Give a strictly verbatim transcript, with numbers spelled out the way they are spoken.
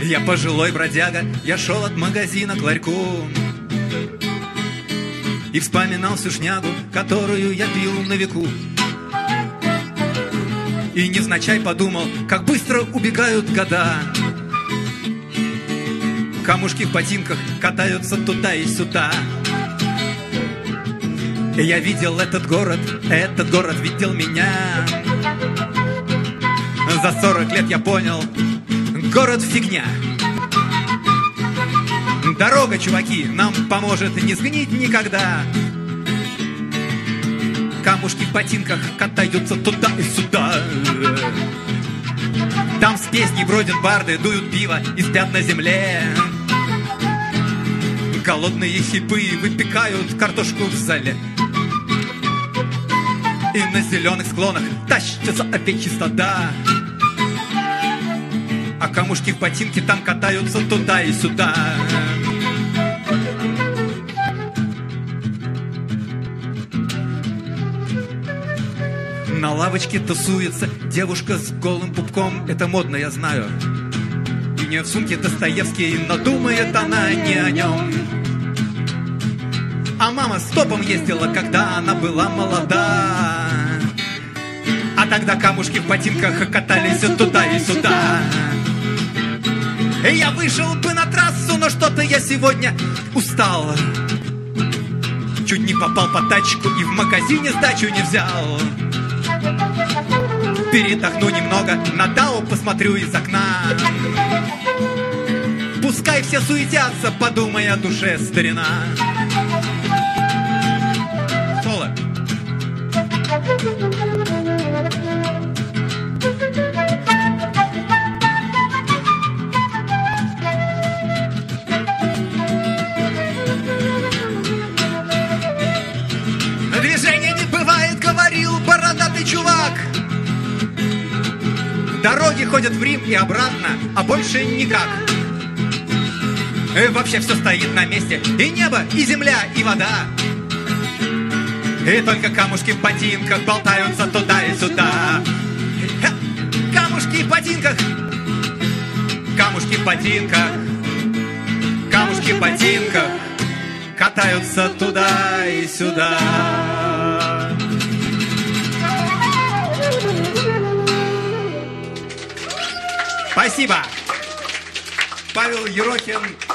Я пожилой бродяга, я шел от магазина к ларьку и вспоминал всю шнягу, которую я пил на веку. И невзначай подумал, как быстро убегают года. Камушки в ботинках катаются туда и сюда. И я видел этот город, этот город видел меня. За сорок лет я понял, город фигня. Дорога, чуваки, нам поможет не сгнить никогда. Камушки в ботинках катаются туда и сюда. Там с песней бродят барды, дуют пиво и спят на земле. Голодные хипы выпекают картошку в зале. И на зеленых склонах тащатся овечьи стада. А камушки в ботинке там катаются туда и сюда. На лавочке тусуется девушка с голым пупком. Это модно, я знаю. И у нее в сумке Достоевский, но думает она не о нем. А мама стопом ездила, когда она была молода. А тогда камушки в ботинках катались туда и сюда. И я вышел бы на трассу, но что-то я сегодня устал. Чуть не попал под тачку и в магазине сдачу не взял. Передохну немного, на Дау посмотрю из окна. Пускай все суетятся, подумай о душе, старина. Соло. Движения не бывает, говорил бородатый чувак. Дороги ходят в Рим и обратно, а больше никак. И вообще все стоит на месте. И небо, и земля, и вода. И только камушки в ботинках болтаются туда и сюда. Камушки в ботинках. Камушки в ботинках. Камушки в ботинках катаются туда и сюда. Спасибо. Павел Ерохин.